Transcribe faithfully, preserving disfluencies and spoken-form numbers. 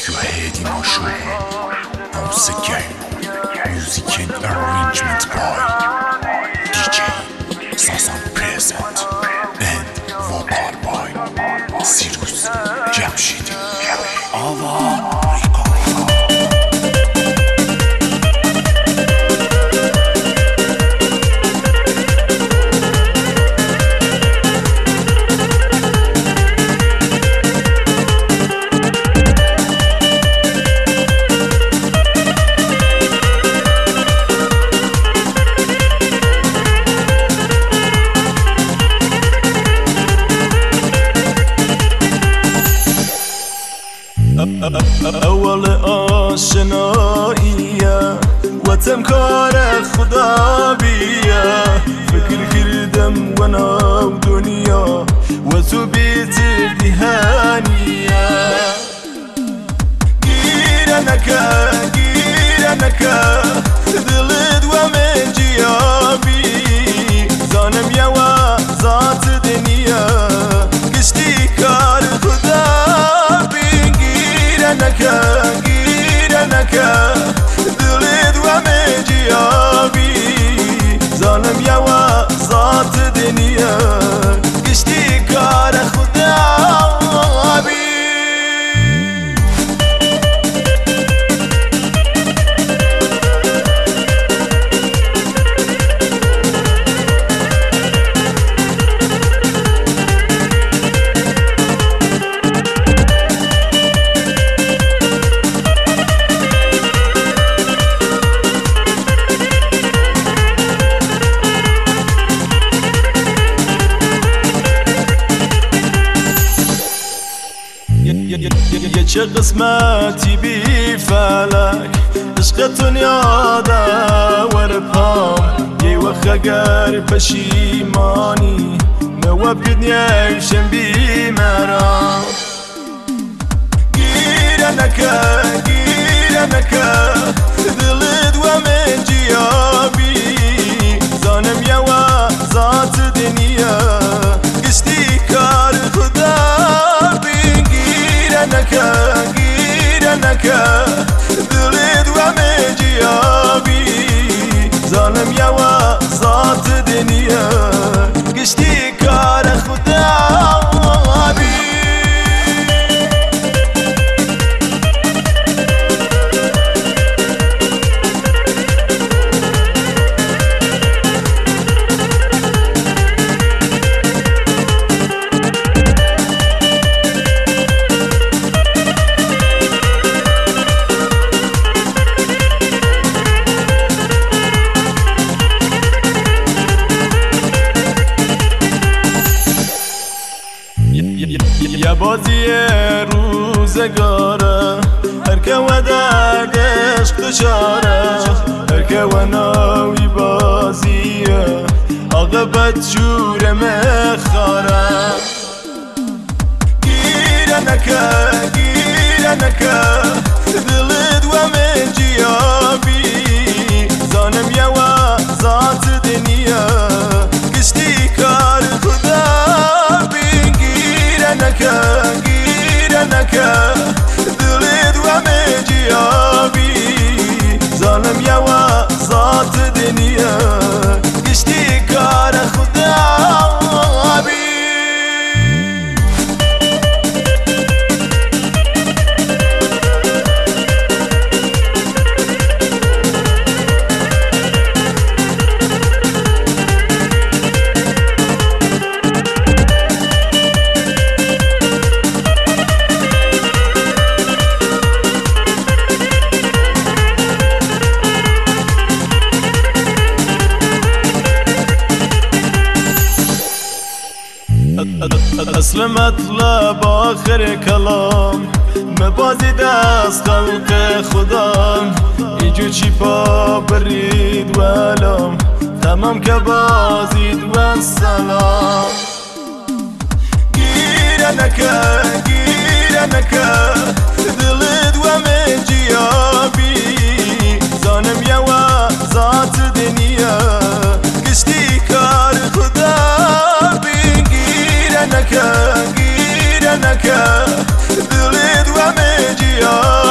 Radiohead emotion. Once again, music and arrangement by D J Sazan present and vocal by Sirus Jamshidi. Ava اول آشناییه و تمکار خدا بیه فکر کردم و ناو دنیا و تو بیتر دیهانیه گیره نکه گیره نکه دلت و من جیابی زانم یوا ذات دنیا کشتی کار خدا نکه گیره نکه دلت و مجیابی ظالم یوا ذات دنیا گشتی کار خدا بی چه قسمتی بی فلک عشقتون یاده ور پام یه وقت اگر پشیمانی نو بدنیشم بی مرام گیره نکه گیره نکه دلت و من جیابی زانم یوا ذات دنیا گشتی کار خدا بی گیره نکه گیره نکه دلت و مجیابی ظالم یوا ذات دنیا گشتی کار خدا بی یه بازی روزگاره هر که و درد عشق دچاره هر که و ناوی بازیه عاقبت جور مخاره گیره نکه گیره نکه دلت و من جیابی زانم یوا ذات دنیا گشتی کار خدا نکه گیره نکه دلت و مجیابی ظالم یوا ذات دنیا گشتی کار خدا بی اصل مطلب آخر کلام مبازی دست خلق خدا ایجو چی پا برید ولام تمام که بازید و سلام گیره نکه گیره نکه دلت و من جیابی زانم یوا ذات دنیا گشتی کار خدا بی گیره نکه گیره نکه دلت و من من جيابي